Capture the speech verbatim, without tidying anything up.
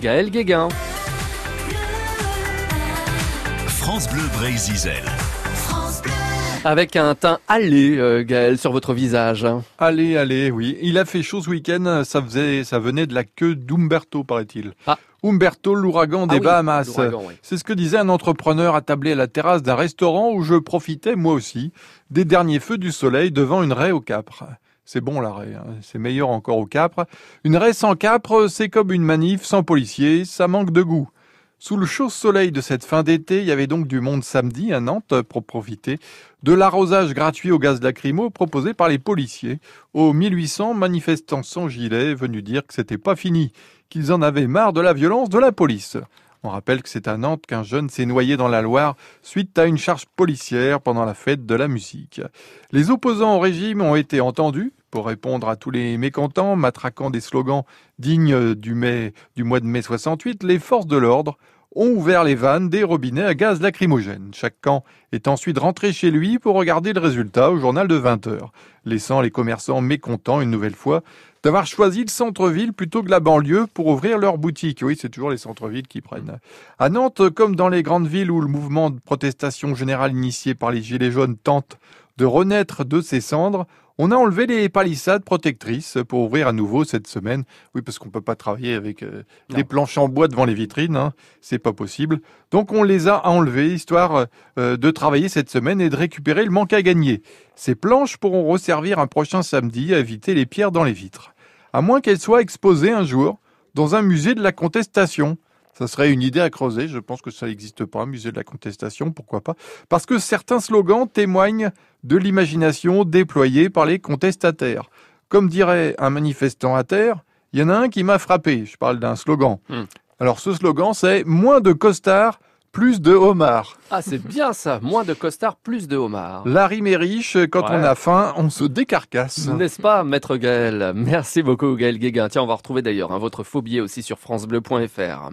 Gaël Guéguin. France Bleu Brésil. Avec un teint allé, euh, Gaël, sur votre visage. Allez, allez, oui. Il a fait chaud ce week-end, ça faisait, ça venait de la queue d'Umberto, paraît-il. Ah. Umberto, l'ouragan des Ah oui, Bahamas. l'ouragan, oui. C'est ce que disait un entrepreneur attablé à la terrasse d'un restaurant où je profitais, moi aussi, des derniers feux du soleil devant une raie au Capre. C'est bon la raie, hein. C'est meilleur encore au Capre. Une raie sans Capre, c'est comme une manif sans policiers, ça manque de goût. Sous le chaud soleil de cette fin d'été, il y avait donc du monde samedi à Nantes pour profiter de l'arrosage gratuit au gaz lacrymo proposé par les policiers aux mille huit cents manifestants sans gilet venus dire que c'était pas fini, qu'ils en avaient marre de la violence de la police. On rappelle que c'est à Nantes qu'un jeune s'est noyé dans la Loire suite à une charge policière pendant la fête de la musique. Les opposants au régime ont été entendus pour répondre à tous les mécontents, matraquant des slogans dignes du, mai, du mois de mai soixante-huit. Les forces de l'ordre ont ouvert les vannes des robinets à gaz lacrymogène. Chaque camp est ensuite rentré chez lui pour regarder le résultat au journal de vingt heures, laissant les commerçants mécontents une nouvelle fois d'avoir choisi le centre-ville plutôt que la banlieue pour ouvrir leurs boutiques. Oui, c'est toujours les centres-villes qui prennent. À Nantes, comme dans les grandes villes où le mouvement de protestation générale initié par les Gilets jaunes tente de renaître de ses cendres, on a enlevé les palissades protectrices pour ouvrir à nouveau cette semaine. Oui, parce qu'on peut pas travailler avec euh, des planches en bois devant les vitrines, hein. C'est pas possible. Donc on les a enlevées, histoire euh, de travailler cette semaine et de récupérer le manque à gagner. Ces planches pourront resservir un prochain samedi à éviter les pierres dans les vitres. À moins qu'elles soient exposées un jour dans un musée de la contestation. Ça serait une idée à creuser, je pense que ça n'existe pas, un musée de la contestation, pourquoi pas. Parce que certains slogans témoignent de l'imagination déployée par les contestataires. Comme dirait un manifestant à terre, il y en a un qui m'a frappé, je parle d'un slogan. Hmm. Alors ce slogan c'est « Moins de costards, plus de homards ». Ah, c'est bien ça, moins de costards, plus de homards. La rime est riche, quand ouais. on a faim, on se décarcasse. N'est-ce pas, maître Gaël? Merci beaucoup, Gaël Guéguin. Tiens, on va retrouver d'ailleurs hein, votre faux billet aussi sur francebleu point fr.